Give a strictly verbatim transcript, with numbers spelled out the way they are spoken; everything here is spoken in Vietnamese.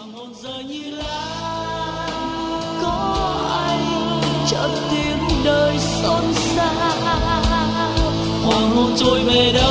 hồn rơi như lá, có anh chợt tiếng đời xôn xao, hoàng hôn trôi về đâu